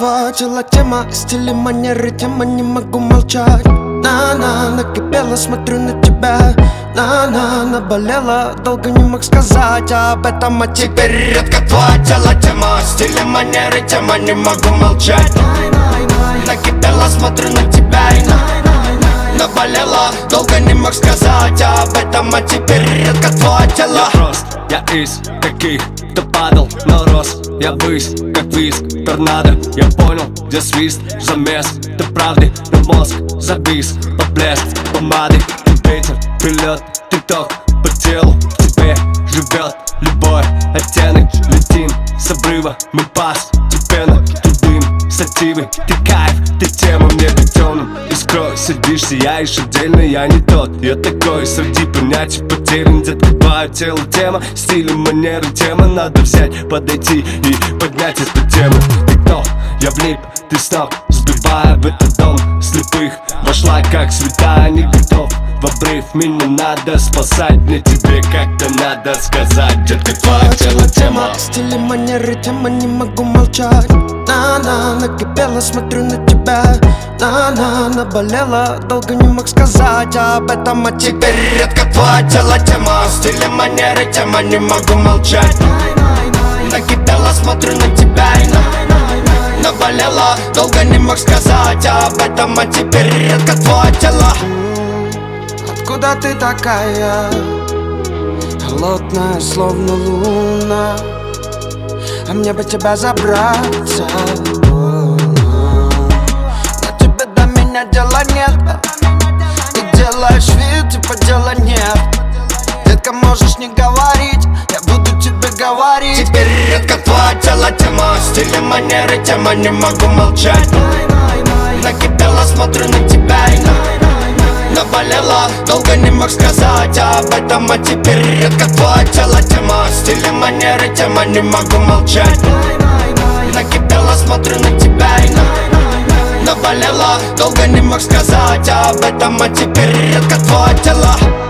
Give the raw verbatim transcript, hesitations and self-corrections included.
твое тело тема, стиль и манеры тема, не могу молчать. На-на, накипела, смотрю на тебя. На-на, наболела, долго не мог сказать об этом, а теперь редко твое тело тема, стиль и манеры тема, не могу молчать. Накипела, смотрю на тебя и наболела, долго не мог сказать об этом, а теперь редко твое тело. Я прост, я из таких, кто падал, но рос. Я высь, как виск, торнадо. Я понял, где свист, замес. Ты правды, но мозг завис. Под блеск помады, ветер, прилет, ты ток по телу. В тебе живет любой оттенок. Летим с обрыва, мы постепенно. Ты дым, сативы, ты кайф, ты тема мне темным. Искрой сидишь, сияешь отдельно, я не тот. Я такой, среди понятий потерян. Детка, твое тело тема, стиль и манеры тема. Надо взять, подойти и поднять эту тему. Ты кто? Я влип, ты снова сбивая в этот дом слепых. Вошла как святая, не готов в обрыв. Меня надо спасать, мне тебе как-то надо сказать. Детка, твое тело тема, стиль и манеры тема, не могу молчать. На-на, накипела, смотрю на тебя. На-на, наболела, долго не мог сказать об этом, а теперь редко твое тело тема, стиль и манеры тема, не могу молчать. Накипела, смотрю на тебя и наболела, долго не мог сказать об этом, а теперь редко твое тело. Откуда ты такая? Холодная, словно луна, а мне бы тебя забраться. Но тебе до меня дела нет, и делаешь вид, типа дела нет. Детка, можешь не говорить, я буду тебе говорить. Теперь редко твое тело тема, стиль и манеры тема, не могу молчать. Накипела, смотрю на тебя и наболела, долго не мог сказать об этом, а теперь редко твое тело тема, стиль и манеры тема, не могу молчать. Накипела, смотрю на тебя и наболела, долго не мог сказать об этом, а теперь редко твое тело.